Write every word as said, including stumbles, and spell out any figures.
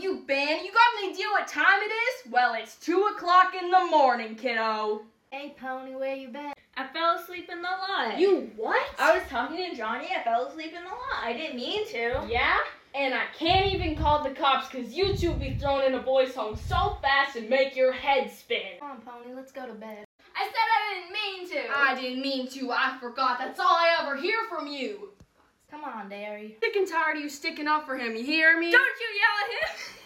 you been? You got any idea what time it is? Well, it's two o'clock in the morning, kiddo. Hey, Pony, where you been? I fell asleep in the lot. You what? I was talking to Johnny. I fell asleep in the lot. I didn't mean to. Yeah? And I can't even call the cops because you two be thrown in a boys' home so fast and make your head spin. Come on, Pony, let's go to bed. I said I didn't mean to. I didn't mean to. I forgot. That's all I ever hear from you. Come on, Derry. Sick and tired of you sticking up for him. You hear me? Don't you yell at him.